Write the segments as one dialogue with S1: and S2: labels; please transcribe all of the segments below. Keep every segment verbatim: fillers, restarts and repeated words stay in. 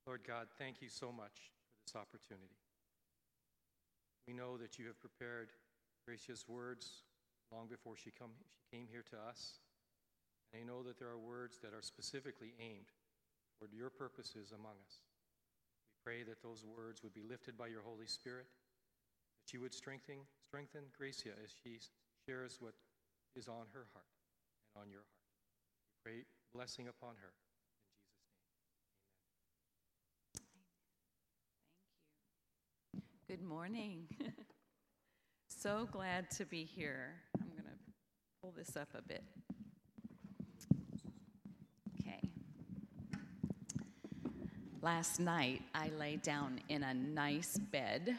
S1: Lord God, thank you so much for this opportunity. We know that you have prepared Gracia's words long before she, come, she came here to us. And I know that there are words that are specifically aimed toward your purposes among us. We pray that those words would be lifted by your Holy Spirit, that you would strengthen, strengthen Gracia as she shares what is on her heart and on your heart. We pray blessing upon her.
S2: Good morning. So glad to be here. I'm going to pull this up a bit. Okay. Last night, I lay down in a nice bed,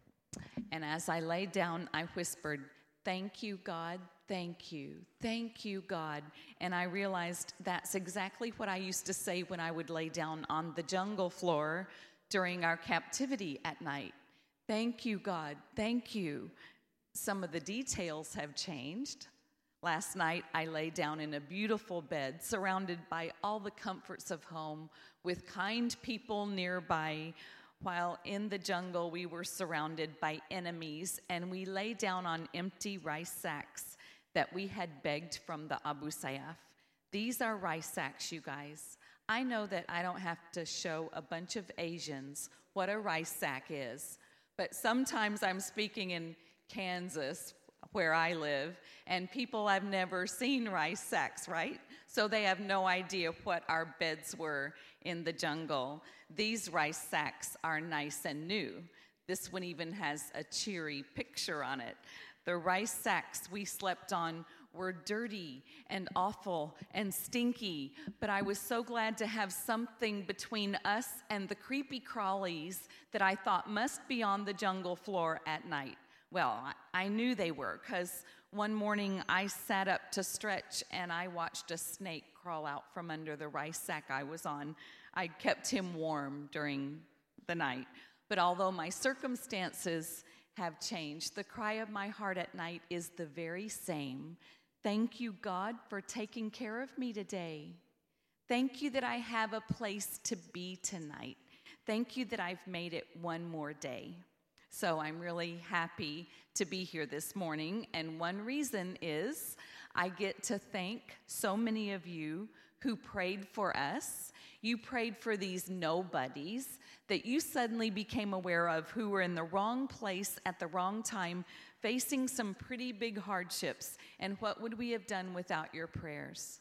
S2: and as I lay down, I whispered, "Thank you, God. Thank you. Thank you, God." And I realized that's exactly what I used to say when I would lay down on the jungle floor during our captivity at night. Thank you, God. Thank you. Some of the details have changed. Last night, I lay down in a beautiful bed surrounded by all the comforts of home with kind people nearby, while in the jungle we were surrounded by enemies, and we lay down on empty rice sacks that we had begged from the Abu Sayyaf. These are rice sacks, you guys. I know that I don't have to show a bunch of Asians what a rice sack is. But sometimes I'm speaking in Kansas, where I live, and people have never seen rice sacks, right? So they have no idea what our beds were in the jungle. These rice sacks are nice and new. This one even has a cheery picture on it. The rice sacks we slept on were dirty and awful and stinky, but I was so glad to have something between us and the creepy crawlies that I thought must be on the jungle floor at night. Well, I knew they were, because one morning I sat up to stretch and I watched a snake crawl out from under the rice sack I was on. I kept him warm during the night. But although my circumstances have changed, the cry of my heart at night is the very same. Thank you, God, for taking care of me today. Thank you that I have a place to be tonight. Thank you that I've made it one more day. So I'm really happy to be here this morning, and one reason is I get to thank so many of you who prayed for us. You prayed for these nobodies that you suddenly became aware of, who were in the wrong place at the wrong time, facing some pretty big hardships. And what would we have done without your prayers?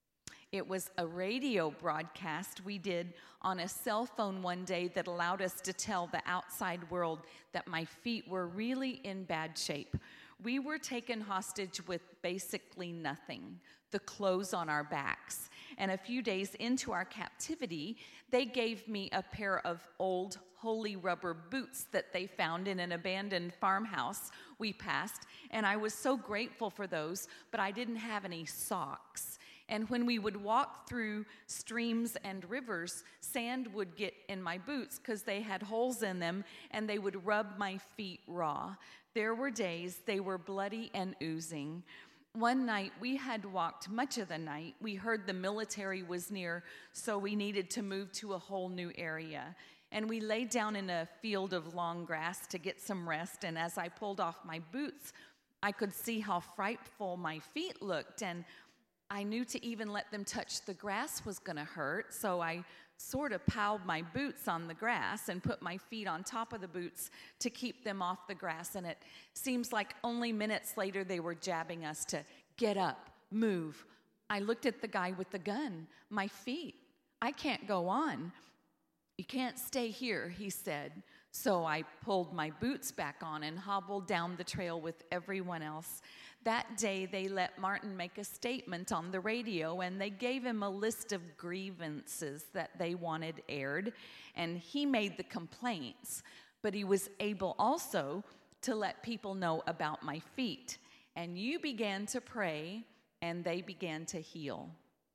S2: It was a radio broadcast we did on a cell phone one day that allowed us to tell the outside world that my feet were really in bad shape. We were taken hostage with basically nothing, the clothes on our backs. And a few days into our captivity, they gave me a pair of old holy rubber boots that they found in an abandoned farmhouse we passed. And I was so grateful for those, but I didn't have any socks. And when we would walk through streams and rivers, sand would get in my boots because they had holes in them, and they would rub my feet raw. There were days they were bloody and oozing. One night, we had walked much of the night. We heard the military was near, so we needed to move to a whole new area. And we laid down in a field of long grass to get some rest, and as I pulled off my boots, I could see how frightful my feet looked, and I knew to even let them touch the grass was going to hurt, so I sort of piled my boots on the grass and put my feet on top of the boots to keep them off the grass, and it seems like only minutes later they were jabbing us to get up, move. I looked at the guy with the gun. My feet. I can't go on. You can't stay here, he said. So I pulled my boots back on and hobbled down the trail with everyone else. That day, they let Martin make a statement on the radio, and they gave him a list of grievances that they wanted aired, and he made the complaints, but he was able also to let people know about my feet. And you began to pray, and they began to heal.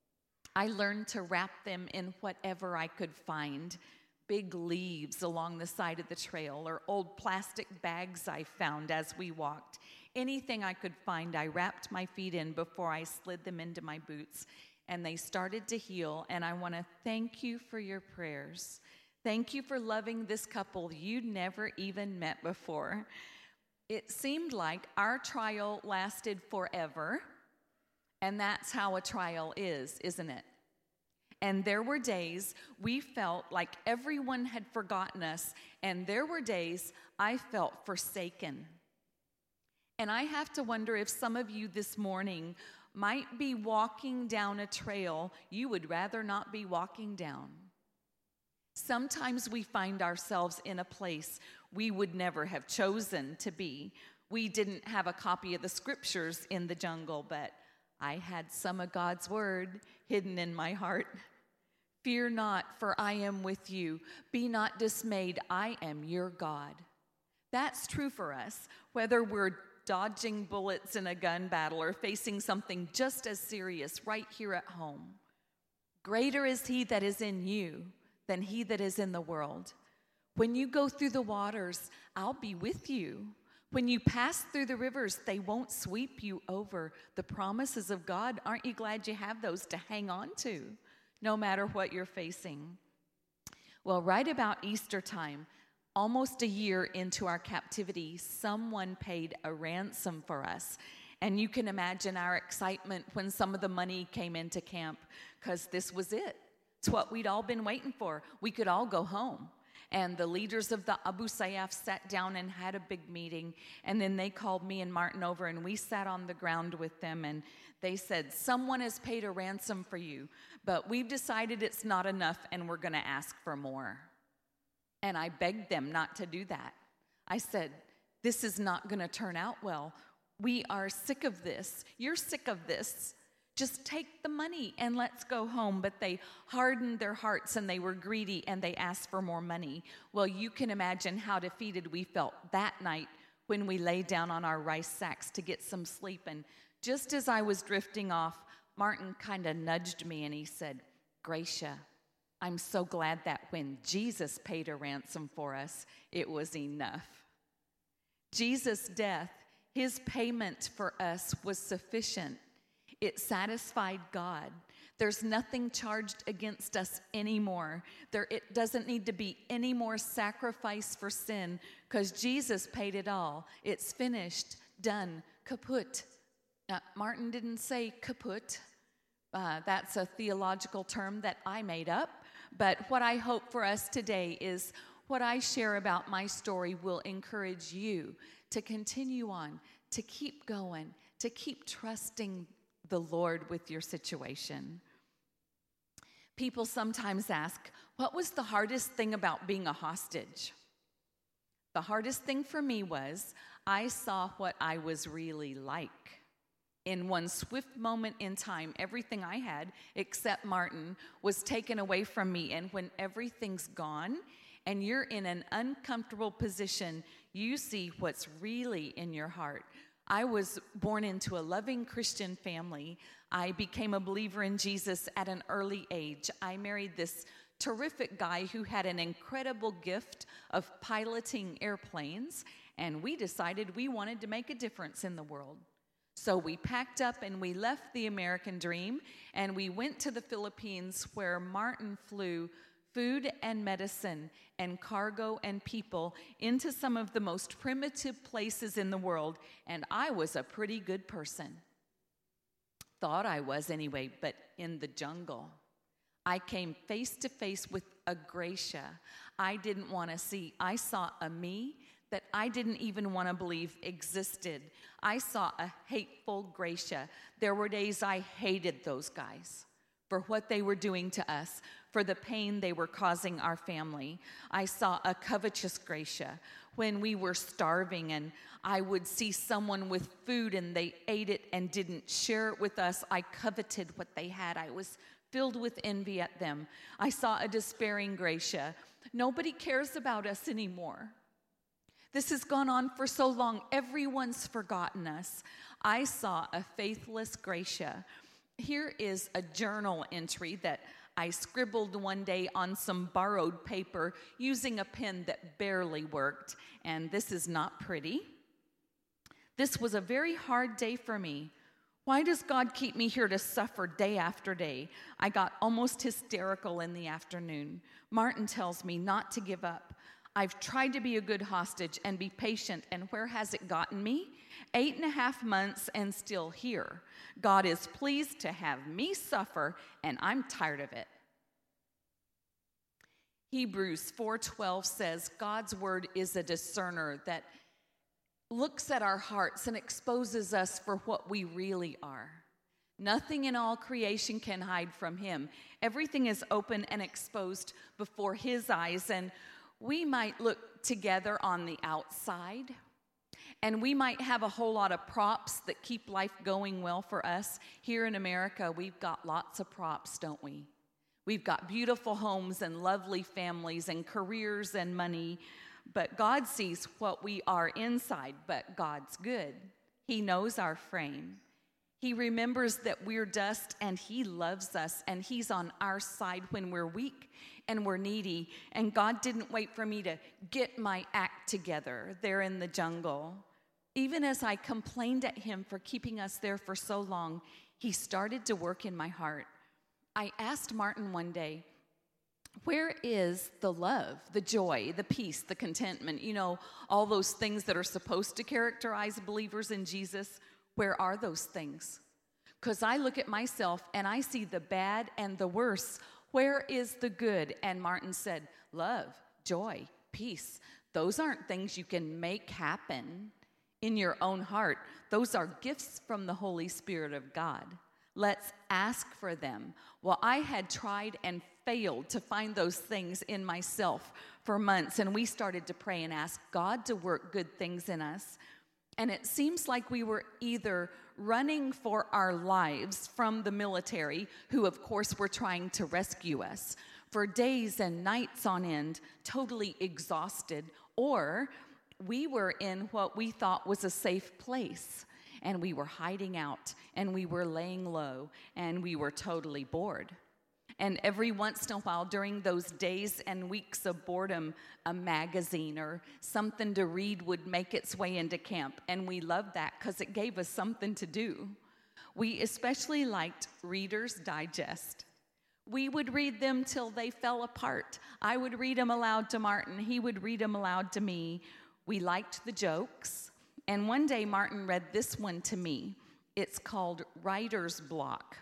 S2: I learned to wrap them in whatever I could find, big leaves along the side of the trail or old plastic bags I found as we walked. Anything I could find, I wrapped my feet in before I slid them into my boots, and they started to heal, and I want to thank you for your prayers. Thank you for loving this couple you'd never even met before. It seemed like our trial lasted forever, and that's how a trial is, isn't it? And there were days we felt like everyone had forgotten us, and there were days I felt forsaken. And I have to wonder if some of you this morning might be walking down a trail you would rather not be walking down. Sometimes we find ourselves in a place we would never have chosen to be. We didn't have a copy of the scriptures in the jungle, but I had some of God's word hidden in my heart. Fear not, for I am with you. Be not dismayed, I am your God. That's true for us, whether we're dodging bullets in a gun battle or facing something just as serious right here at home. Greater is he that is in you than he that is in the world. When you go through the waters, I'll be with you. When you pass through the rivers, they won't sweep you over. The promises of God, aren't you glad you have those to hang on to, no matter what you're facing? Well, right about Easter time, almost a year into our captivity, someone paid a ransom for us. And you can imagine our excitement when some of the money came into camp, because this was it. It's what we'd all been waiting for. We could all go home. And the leaders of the Abu Sayyaf sat down and had a big meeting. And then they called me and Martin over, and we sat on the ground with them. And they said, someone has paid a ransom for you, but we've decided it's not enough, and we're going to ask for more. And I begged them not to do that. I said, this is not going to turn out well. We are sick of this. You're sick of this. Just take the money and let's go home. But they hardened their hearts and they were greedy and they asked for more money. Well, you can imagine how defeated we felt that night when we lay down on our rice sacks to get some sleep. And just as I was drifting off, Martin kind of nudged me and he said, Gracia, I'm so glad that when Jesus paid a ransom for us, it was enough. Jesus' death, his payment for us was sufficient. It satisfied God. There's nothing charged against us anymore. There, it doesn't need to be any more sacrifice for sin because Jesus paid it all. It's finished, done, kaput. Uh, Martin didn't say kaput. Uh, that's a theological term that I made up. But what I hope for us today is what I share about my story will encourage you to continue on, to keep going, to keep trusting the Lord with your situation. People sometimes ask, what was the hardest thing about being a hostage? The hardest thing for me was I saw what I was really like. In one swift moment in time, everything I had, except Martin, was taken away from me. And when everything's gone and you're in an uncomfortable position, you see what's really in your heart. I was born into a loving Christian family. I became a believer in Jesus at an early age. I married this terrific guy who had an incredible gift of piloting airplanes, and we decided we wanted to make a difference in the world. So we packed up and we left the American dream, and we went to the Philippines where Martin flew food and medicine and cargo and people into some of the most primitive places in the world, and I was a pretty good person. Thought I was anyway, but in the jungle. I came face to face with a Gracia I didn't want to see. I saw a me that I didn't even want to believe existed. I saw a hateful Gracia. There were days I hated those guys for what they were doing to us, for the pain they were causing our family. I saw a covetous Gracia when we were starving and I would see someone with food and they ate it and didn't share it with us. I coveted what they had. I was filled with envy at them. I saw a despairing Gracia. Nobody cares about us anymore. This has gone on for so long. Everyone's forgotten us. I saw a faithless Gracia. Here is a journal entry that I scribbled one day on some borrowed paper using a pen that barely worked, and this is not pretty. This was a very hard day for me. Why does God keep me here to suffer day after day? I got almost hysterical in the afternoon. Martin tells me not to give up. I've tried to be a good hostage and be patient, and where has it gotten me? Eight and a half months and still here. God is pleased to have me suffer, and I'm tired of it. Hebrews four twelve says, God's word is a discerner that looks at our hearts and exposes us for what we really are. Nothing in all creation can hide from him. Everything is open and exposed before his eyes, and we might look together on the outside, and we might have a whole lot of props that keep life going well for us. Here in America, we've got lots of props, don't we? We've got beautiful homes and lovely families and careers and money, but God sees what we are inside, but God's good. He knows our frame. He remembers that we're dust, and he loves us, and he's on our side when we're weak and we're needy. And God didn't wait for me to get my act together there in the jungle. Even as I complained at him for keeping us there for so long, he started to work in my heart. I asked Martin one day, where is the love, the joy, the peace, the contentment, you know, all those things that are supposed to characterize believers in Jesus? Where are those things? Because I look at myself and I see the bad and the worse. Where is the good? And Martin said, love, joy, peace. Those aren't things you can make happen in your own heart. Those are gifts from the Holy Spirit of God. Let's ask for them. Well, I had tried and failed to find those things in myself for months, and we started to pray and ask God to work good things in us. And it seems like we were either running for our lives from the military, who of course were trying to rescue us, for days and nights on end, totally exhausted, or we were in what we thought was a safe place, and we were hiding out, and we were laying low, and we were totally bored. And every once in a while, during those days and weeks of boredom, a magazine or something to read would make its way into camp. And we loved that because it gave us something to do. We especially liked Reader's Digest. We would read them till they fell apart. I would read them aloud to Martin. He would read them aloud to me. We liked the jokes. And one day, Martin read this one to me. It's called Writer's Block.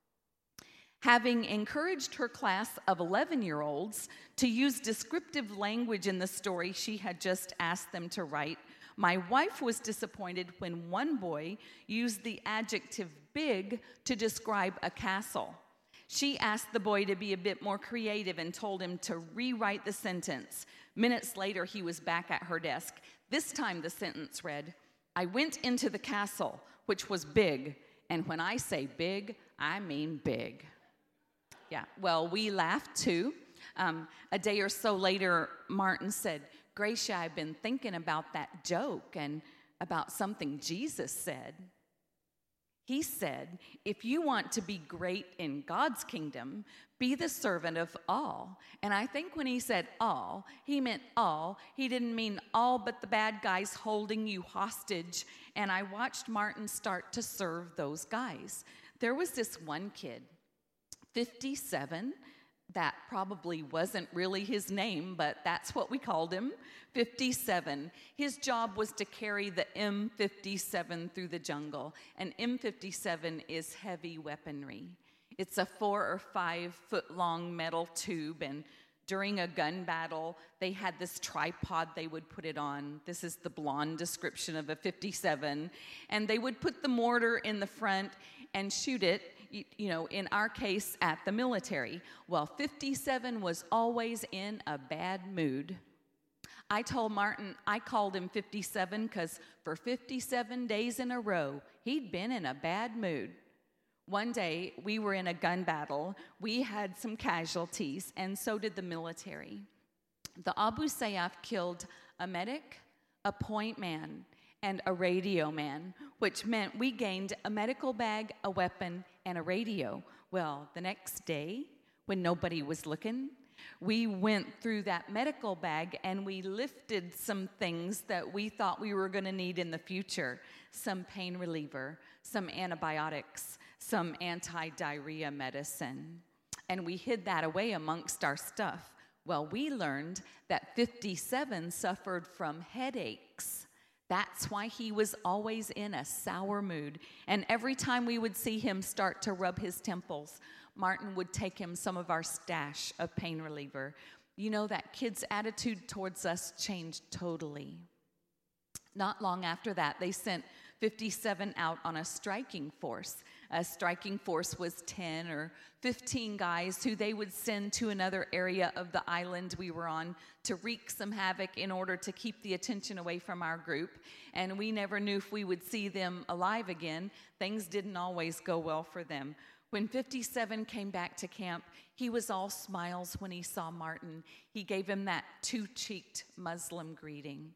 S2: Having encouraged her class of eleven-year-olds to use descriptive language in the story she had just asked them to write, my wife was disappointed when one boy used the adjective big to describe a castle. She asked the boy to be a bit more creative and told him to rewrite the sentence. Minutes later, he was back at her desk. This time the sentence read, I went into the castle, which was big, and when I say big, I mean big. Yeah, well, we laughed too. Um, a day or so later, Martin said, Gracia, I've been thinking about that joke and about something Jesus said. He said, if you want to be great in God's kingdom, be the servant of all. And I think when he said all, he meant all. He didn't mean all but the bad guys holding you hostage. And I watched Martin start to serve those guys. There was this one kid, fifty-seven, that probably wasn't really his name, but that's what we called him, fifty-seven. His job was to carry the M fifty-seven through the jungle. And M fifty-seven is heavy weaponry. It's a four or five foot long metal tube, and during a gun battle, they had this tripod they would put it on. This is the blonde description of a fifty-seven. And they would put the mortar in the front and shoot it, you know, in our case, at the military. Well, fifty-seven was always in a bad mood. I told Martin I called him fifty-seven because for fifty-seven days in a row, he'd been in a bad mood. One day, we were in a gun battle. We had some casualties, and so did the military. The Abu Sayyaf killed a medic, a point man, and a radio man, which meant we gained a medical bag, a weapon, and a radio. Well, the next day, when nobody was looking, we went through that medical bag and we lifted some things that we thought we were going to need in the future. Some pain reliever, some antibiotics, some anti-diarrhea medicine. And we hid that away amongst our stuff. Well, we learned that fifty-seven suffered from headaches. That's why he was always in a sour mood. And every time we would see him start to rub his temples, Martin would take him some of our stash of pain reliever. You know, that kid's attitude towards us changed totally. Not long after that, they sent fifty-seven out on a striking force. A striking force was ten or fifteen guys who they would send to another area of the island we were on to wreak some havoc in order to keep the attention away from our group. And we never knew if we would see them alive again. Things didn't always go well for them. When fifty-seven came back to camp, he was all smiles when he saw Martin. He gave him that two-cheeked Muslim greeting.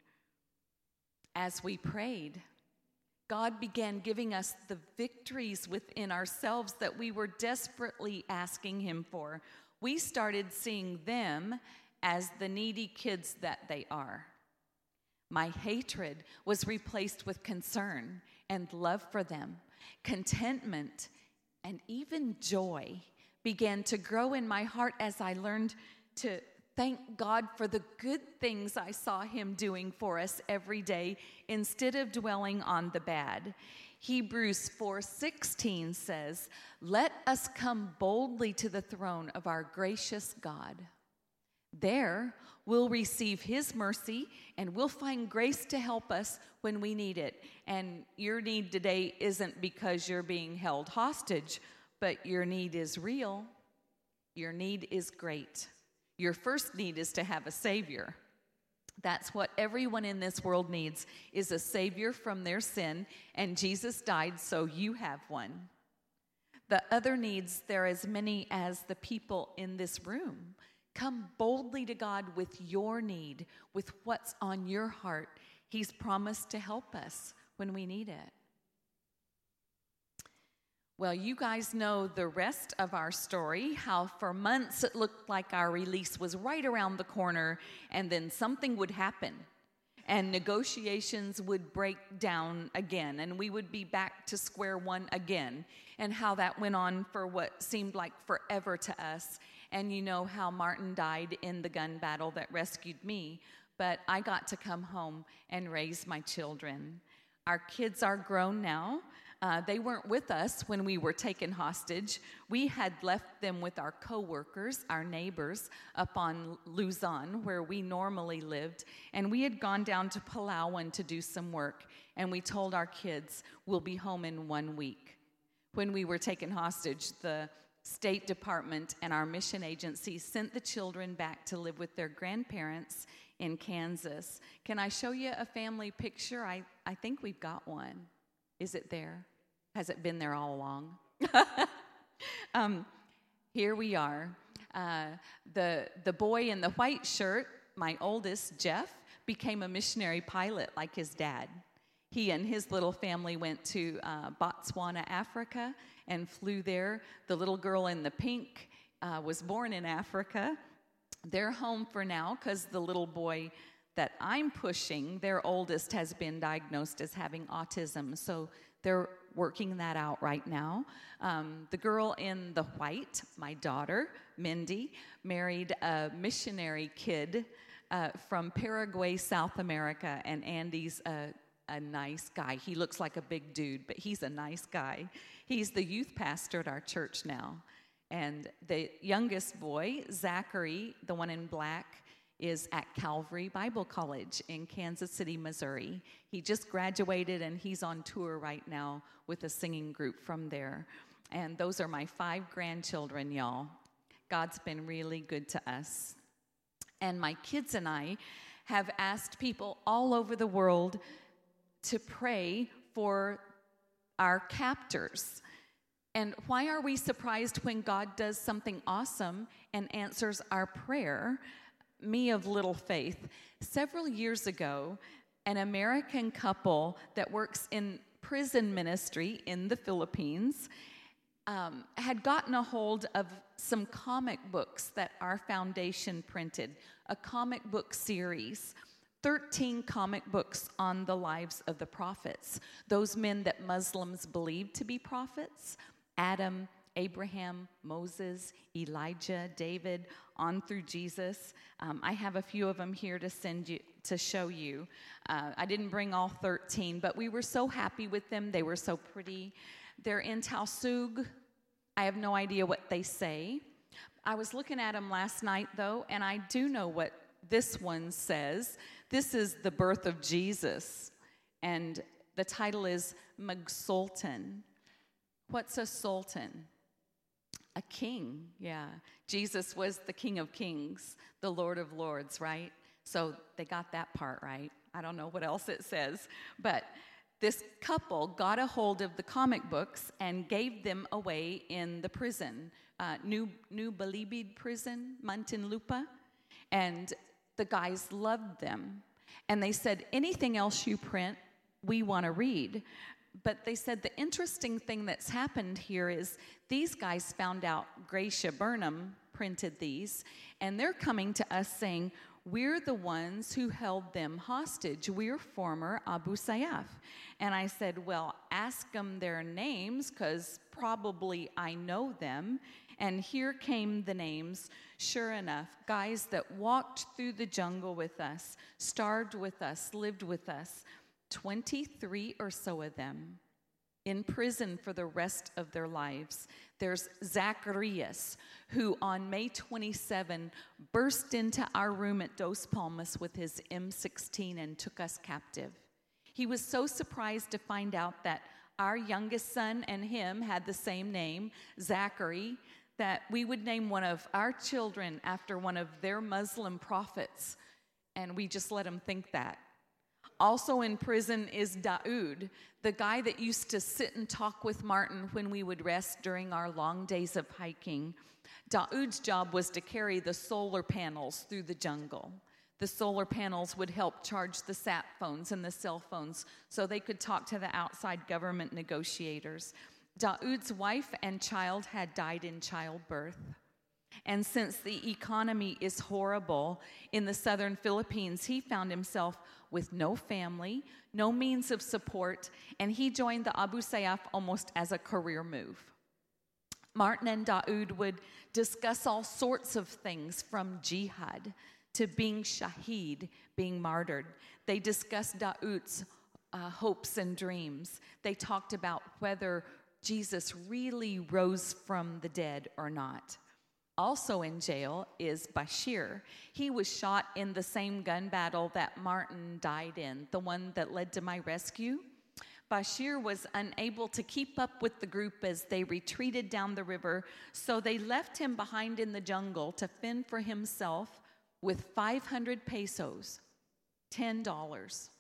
S2: As we prayed, God began giving us the victories within ourselves that we were desperately asking him for. We started seeing them as the needy kids that they are. My hatred was replaced with concern and love for them. Contentment and even joy began to grow in my heart as I learned to thank God for the good things I saw him doing for us every day instead of dwelling on the bad. Hebrews four sixteen says, "Let us come boldly to the throne of our gracious God. There we'll receive his mercy and we'll find grace to help us when we need it." And your need today isn't because you're being held hostage, but your need is real. Your need is great. Your first need is to have a Savior. That's what everyone in this world needs, is a Savior from their sin, and Jesus died so you have one. The other needs, there are as many as the people in this room. Come boldly to God with your need, with what's on your heart. He's promised to help us when we need it. Well, you guys know the rest of our story, how for months it looked like our release was right around the corner, and then something would happen, and negotiations would break down again, and we would be back to square one again, and how that went on for what seemed like forever to us. And you know how Martin died in the gun battle that rescued me, but I got to come home and raise my children. Our kids are grown now. Uh, they weren't with us when we were taken hostage. We had left them with our co-workers, our neighbors, up on Luzon, where we normally lived. And we had gone down to Palawan to do some work. And we told our kids, we'll be home in one week. When we were taken hostage, the State Department and our mission agency sent the children back to live with their grandparents in Kansas. Can I show you a family picture? I, I think we've got one. Is it there? Has it been there all along? um, here we are. Uh, the, the boy in the white shirt, my oldest, Jeff, became a missionary pilot like his dad. He and his little family went to uh, Botswana, Africa, and flew there. The little girl in the pink uh, was born in Africa. They're home for now because the little boy that I'm pushing, their oldest, has been diagnosed as having autism. So they're working that out right now. Um, the girl in the white, my daughter, Mindy, married a missionary kid uh, from Paraguay, South America, and Andy's a, a nice guy. He looks like a big dude, but he's a nice guy. He's the youth pastor at our church now. And the youngest boy, Zachary, the one in black, is at Calvary Bible College in Kansas City, Missouri. He just graduated, and he's on tour right now with a singing group from there. And those are my five grandchildren, y'all. God's been really good to us. And my kids and I have asked people all over the world to pray for our captors. And why are we surprised when God does something awesome and answers our prayer? Me of little faith. Several years ago, an American couple that works in prison ministry in the Philippines um, had gotten a hold of some comic books that our foundation printed, a comic book series, thirteen comic books on the lives of the prophets, those men that Muslims believed to be prophets: Adam, Abraham, Moses, Elijah, David, on through Jesus. Um, I have a few of them here to send you, to show you. Uh, I didn't bring all thirteen, but we were so happy with them. They were so pretty. They're in Tausug. I have no idea what they say. I was looking at them last night, though, and I do know what this one says. This is the birth of Jesus, and the title is Magsultan. What's a sultan? A king, yeah. Jesus was the King of Kings, the Lord of Lords, right? So they got that part right. I don't know what else it says. But this couple got a hold of the comic books and gave them away in the prison, uh, New New Bilibid prison, Muntinlupa. And the guys loved them. And they said, anything else you print, we want to read. But they said the interesting thing that's happened here is these guys found out Gracia Burnham printed these, and they're coming to us saying, we're the ones who held them hostage. We're former Abu Sayyaf. And I said, well, ask them their names, because probably I know them. And here came the names. Sure enough, guys that walked through the jungle with us, starved with us, lived with us, twenty-three or so of them in prison for the rest of their lives. There's Zacharias, who on May twenty-seventh burst into our room at Dos Palmas with his M sixteen and took us captive. He was so surprised to find out that our youngest son and him had the same name, Zachary, that we would name one of our children after one of their Muslim prophets, and we just let him think that. Also in prison is Daoud, the guy that used to sit and talk with Martin when we would rest during our long days of hiking. Daoud's job was to carry the solar panels through the jungle. The solar panels would help charge the sat phones and the cell phones so they could talk to the outside government negotiators. Daoud's wife and child had died in childbirth. And since the economy is horrible in the southern Philippines, he found himself with no family, no means of support, and he joined the Abu Sayyaf almost as a career move. Martin and Daoud would discuss all sorts of things, from jihad to being shaheed, being martyred. They discussed Daoud's uh, hopes and dreams. They talked about whether Jesus really rose from the dead or not. Also in jail is Bashir. He was shot in the same gun battle that Martin died in, the one that led to my rescue. Bashir was unable to keep up with the group as they retreated down the river, so they left him behind in the jungle to fend for himself with five hundred pesos, ten dollars.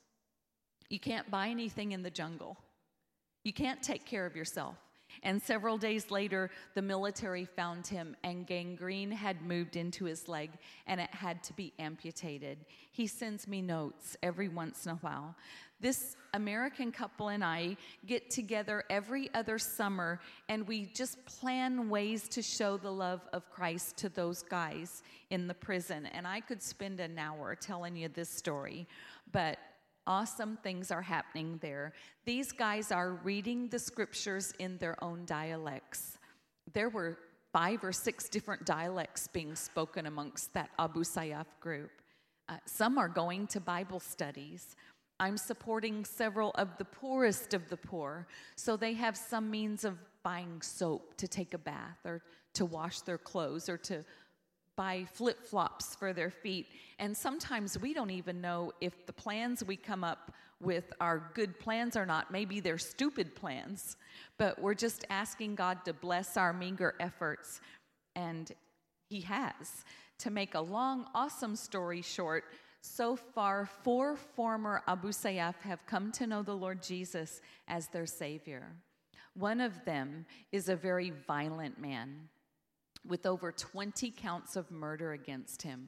S2: You can't buy anything in the jungle. You can't take care of yourself. And several days later, the military found him, and gangrene had moved into his leg, and it had to be amputated. He sends me notes every once in a while. This American couple and I get together every other summer, and we just plan ways to show the love of Christ to those guys in the prison. And I could spend an hour telling you this story, but awesome things are happening there. These guys are reading the scriptures in their own dialects. There were five or six different dialects being spoken amongst that Abu Sayyaf group. Uh, some are going to Bible studies. I'm supporting several of the poorest of the poor, so they have some means of buying soap to take a bath or to wash their clothes or to buy flip-flops for their feet. And sometimes we don't even know if the plans we come up with are good plans or not. Maybe they're stupid plans, but we're just asking God to bless our meager efforts, and He has. To make a long, awesome story short, so far, four former Abu Sayyaf have come to know the Lord Jesus as their Savior. One of them is a very violent man with over twenty counts of murder against him.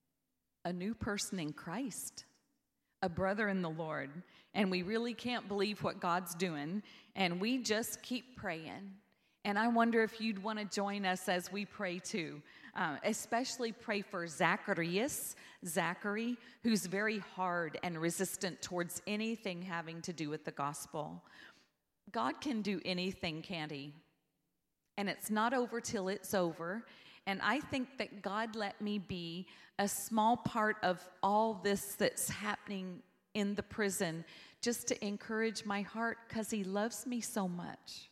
S2: A new person in Christ, a brother in the Lord, and we really can't believe what God's doing, and we just keep praying. And I wonder if you'd want to join us as we pray too. Uh, especially pray for Zacharias, Zachary, who's very hard and resistant towards anything having to do with the gospel. God can do anything, can't he? And it's not over till it's over. And I think that God let me be a small part of all this that's happening in the prison just to encourage my heart because he loves me so much.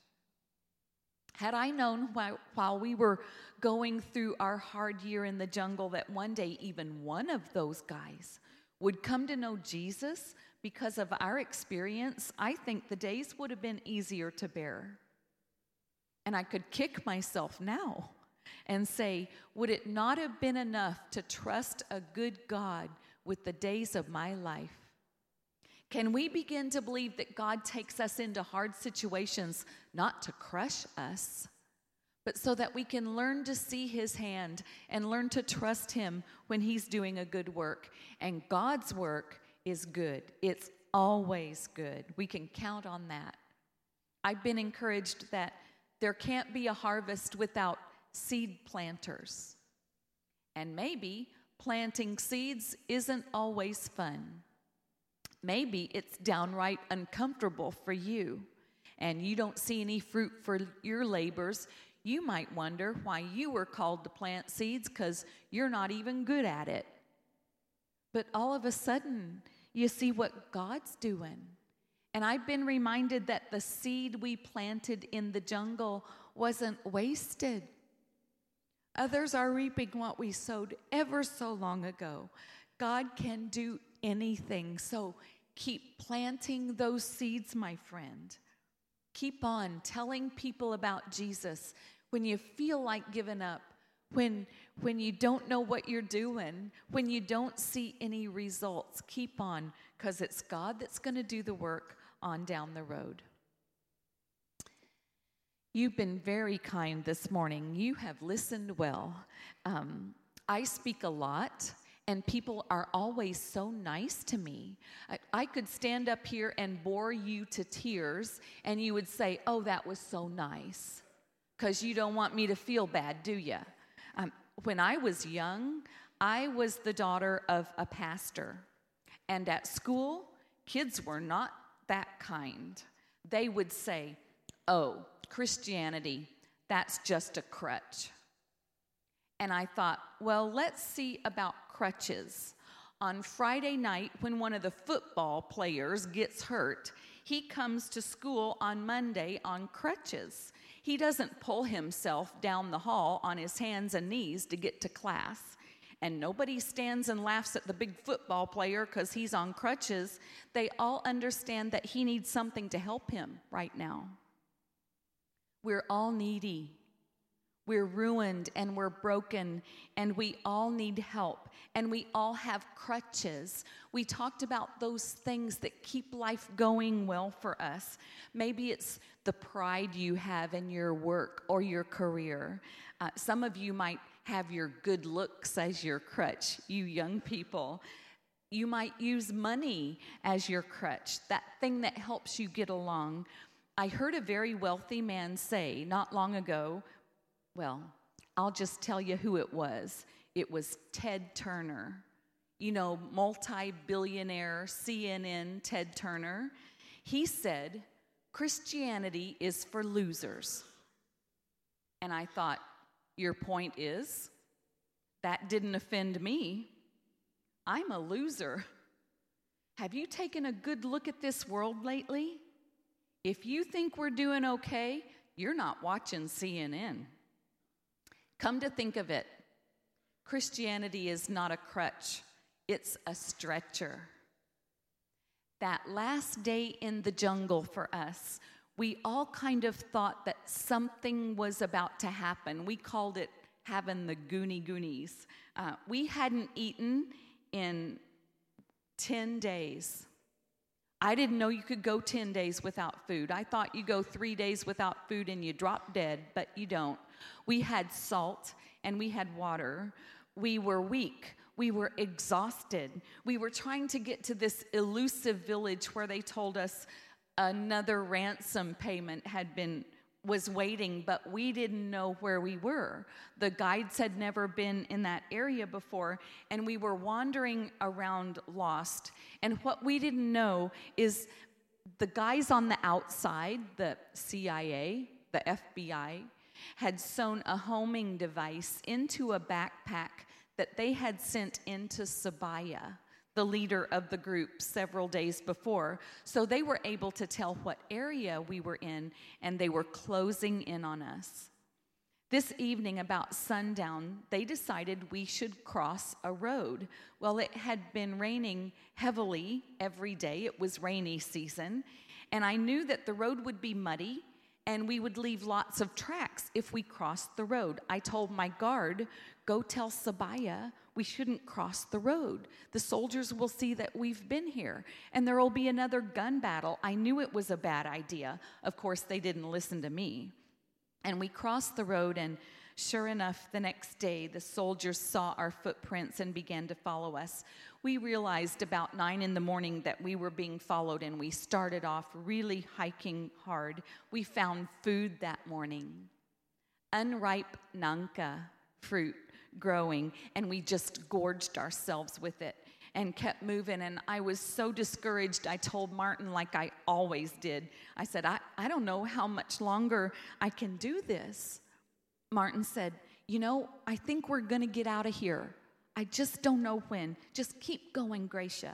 S2: Had I known while, while we were going through our hard year in the jungle that one day even one of those guys would come to know Jesus because of our experience, I think the days would have been easier to bear. And I could kick myself now and say, would it not have been enough to trust a good God with the days of my life? Can we begin to believe that God takes us into hard situations not to crush us, but so that we can learn to see his hand and learn to trust him when he's doing a good work? And God's work is good. It's always good. We can count on that. I've been encouraged that there can't be a harvest without seed planters. And maybe planting seeds isn't always fun. Maybe it's downright uncomfortable for you, and you don't see any fruit for your labors. You might wonder why you were called to plant seeds because you're not even good at it. But all of a sudden, you see what God's doing. And I've been reminded that the seed we planted in the jungle wasn't wasted. Others are reaping what we sowed ever so long ago. God can do anything. So keep planting those seeds, my friend. Keep on telling people about Jesus when you feel like giving up, when, when you don't know what you're doing, when you don't see any results. Keep on, because it's God that's going to do the work on down the road. You've been very kind this morning. You have listened well. Um, I speak a lot. And people are always so nice to me. I, I could stand up here and bore you to tears, and you would say, oh, that was so nice, because you don't want me to feel bad, do you? Um, when I was young, I was the daughter of a pastor. And at school, kids were not that kind. They would say, oh, Christianity, that's just a crutch. And I thought, well, let's see about crutches. On Friday night, when one of the football players gets hurt, he comes to school on Monday on crutches. He doesn't pull himself down the hall on his hands and knees to get to class. And nobody stands and laughs at the big football player because he's on crutches. They all understand that he needs something to help him right now. We're all needy. We're ruined and we're broken, and we all need help, and we all have crutches. We talked about those things that keep life going well for us. Maybe it's the pride you have in your work or your career. Uh, some of you might have your good looks as your crutch, you young people. You might use money as your crutch, that thing that helps you get along. I heard a very wealthy man say not long ago, well, I'll just tell you who it was. It was Ted Turner. You know, multi-billionaire C N N Ted Turner. He said, Christianity is for losers. And I thought, your point is? That didn't offend me. I'm a loser. Have you taken a good look at this world lately? If you think we're doing okay, you're not watching C N N. Come to think of it, Christianity is not a crutch, it's a stretcher. That last day in the jungle for us, we all kind of thought that something was about to happen. We called it having the Goonie Goonies. Uh, we hadn't eaten in ten days. I didn't know you could go ten days without food. I thought you go three days without food and you drop dead, but you don't. We had salt and we had water. We were weak. We were exhausted. We were trying to get to this elusive village where they told us another ransom payment had been was waiting, but we didn't know where we were. The guides had never been in that area before, and we were wandering around lost. And what we didn't know is the guys on the outside, the C I A, the F B I, had sewn a homing device into a backpack that they had sent into Sabaya, the leader of the group, several days before. So they were able to tell what area we were in, and they were closing in on us. This evening, about sundown, they decided we should cross a road. Well, it had been raining heavily every day. It was rainy season, and I knew that the road would be muddy, and we would leave lots of tracks if we crossed the road. I told my guard, go tell Sabaya we shouldn't cross the road. The soldiers will see that we've been here, and there will be another gun battle. I knew it was a bad idea. Of course, they didn't listen to me. And we crossed the road, and sure enough, the next day, the soldiers saw our footprints and began to follow us. We realized about nine in the morning that we were being followed, and we started off really hiking hard. We found food that morning, unripe nanka fruit growing, and we just gorged ourselves with it and kept moving. And I was so discouraged, I told Martin, like I always did, I said, I, I don't know how much longer I can do this. Martin said, you know, I think we're going to get out of here. I just don't know when. Just keep going, Gracia.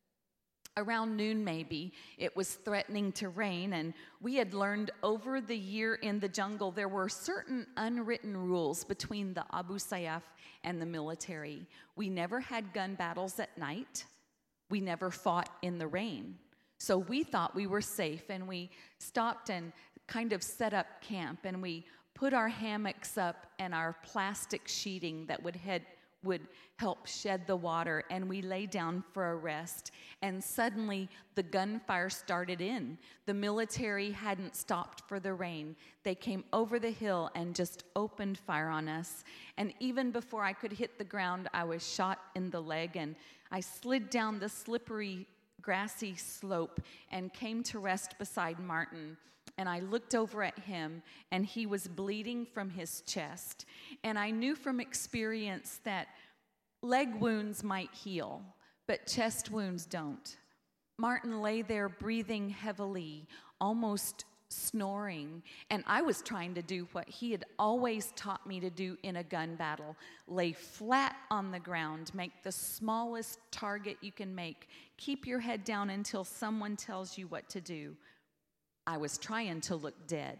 S2: Around noon, maybe, it was threatening to rain, and we had learned over the year in the jungle there were certain unwritten rules between the Abu Sayyaf and the military. We never had gun battles at night. We never fought in the rain. So we thought we were safe, and we stopped and kind of set up camp, and we put our hammocks up and our plastic sheeting that would head would help shed the water, and we lay down for a rest. And suddenly the gunfire started in. The military hadn't stopped for the rain. They came over the hill and just opened fire on us. And even before I could hit the ground, I was shot in the leg, and I slid down the slippery, grassy slope and came to rest beside Martin. And I looked over at him, and he was bleeding from his chest. And I knew from experience that leg wounds might heal, but chest wounds don't. Martin lay there breathing heavily, almost snoring. And I was trying to do what he had always taught me to do in a gun battle. Lay flat on the ground, make the smallest target you can make. Keep your head down until someone tells you what to do. I was trying to look dead.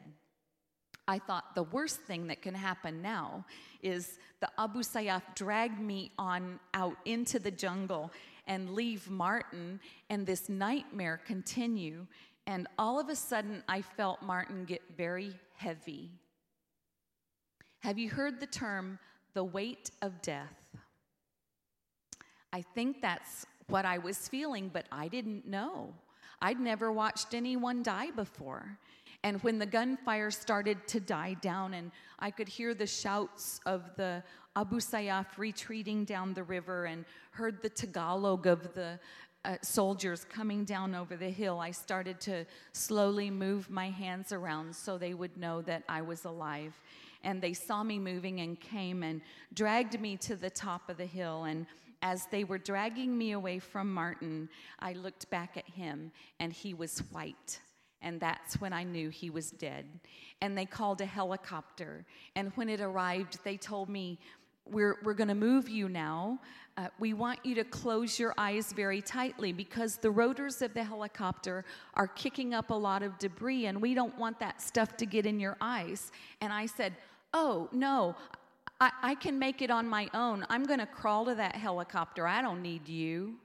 S2: I thought the worst thing that can happen now is the Abu Sayyaf drag me on out into the jungle and leave Martin and this nightmare continue. And all of a sudden, I felt Martin get very heavy. Have you heard the term, the weight of death? I think that's what I was feeling, but I didn't know. I'd never watched anyone die before. And when the gunfire started to die down and I could hear the shouts of the Abu Sayyaf retreating down the river and heard the Tagalog of the uh, soldiers coming down over the hill, I started to slowly move my hands around so they would know that I was alive. And they saw me moving and came and dragged me to the top of the hill. And as they were dragging me away from Martin, I looked back at him, and he was white. And that's when I knew he was dead. And they called a helicopter. And when it arrived, they told me, we're, we're going to move you now. Uh, we want you to close your eyes very tightly because the rotors of the helicopter are kicking up a lot of debris, and we don't want that stuff to get in your eyes. And I said, oh, no, I, I can make it on my own. I'm going to crawl to that helicopter. I don't need you.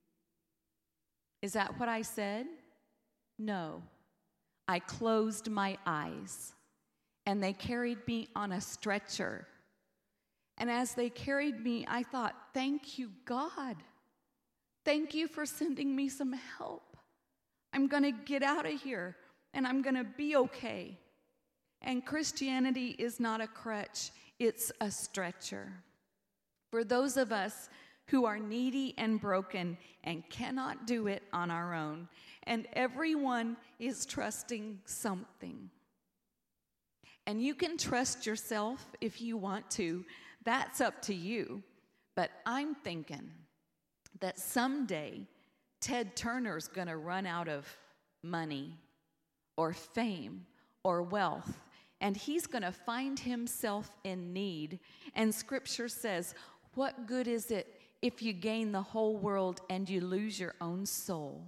S2: Is that what I said? No. I closed my eyes, and they carried me on a stretcher. And as they carried me, I thought, thank you, God. Thank you for sending me some help. I'm going to get out of here, and I'm going to be okay. And Christianity is not a crutch, it's a stretcher. For those of us who are needy and broken and cannot do it on our own, and everyone is trusting something. And you can trust yourself if you want to. That's up to you. But I'm thinking that someday Ted Turner's going to run out of money or fame or wealth, and he's going to find himself in need. And Scripture says, what good is it if you gain the whole world and you lose your own soul?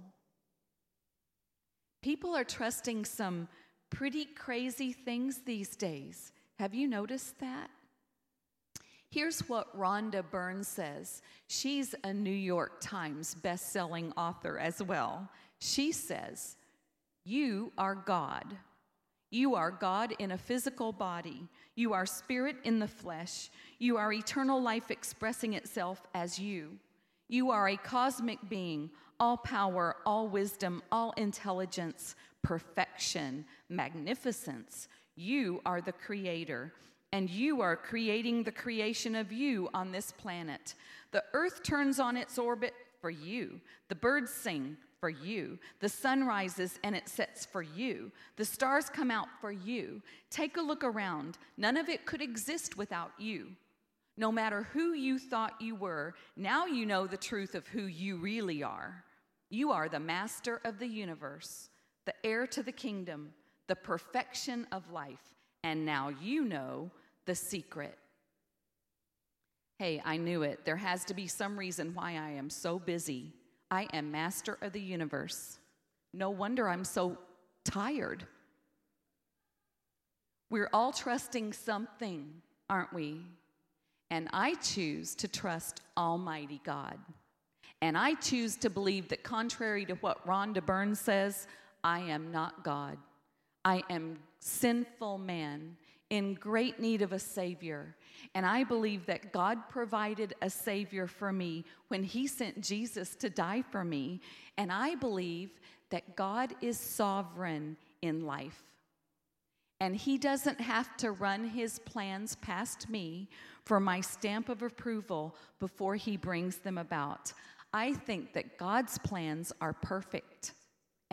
S2: People are trusting some pretty crazy things these days. Have you noticed that? Here's what Rhonda Byrne says. She's a New York Times best-selling author as well. She says, you are God. You are God in a physical body. You are spirit in the flesh. You are eternal life expressing itself as you. You are a cosmic being, all power, all wisdom, all intelligence, perfection, magnificence. You are the creator, and you are creating the creation of you on this planet. The earth turns on its orbit for you. The birds sing for you. The sun rises and it sets for you. The stars come out for you. Take a look around. None of it could exist without you. No matter who you thought you were, now you know the truth of who you really are. You are the master of the universe, the heir to the kingdom, the perfection of life, and now you know the secret. Hey, I knew it. There has to be some reason why I am so busy. I am master of the universe. No wonder I'm so tired. We're all trusting something, aren't we? And I choose to trust Almighty God. And I choose to believe that contrary to what Rhonda Byrne says, I am not God. I am sinful man in great need of a Savior. And I believe that God provided a Savior for me when He sent Jesus to die for me. And I believe that God is sovereign in life. And He doesn't have to run His plans past me for my stamp of approval before He brings them about. I think that God's plans are perfect.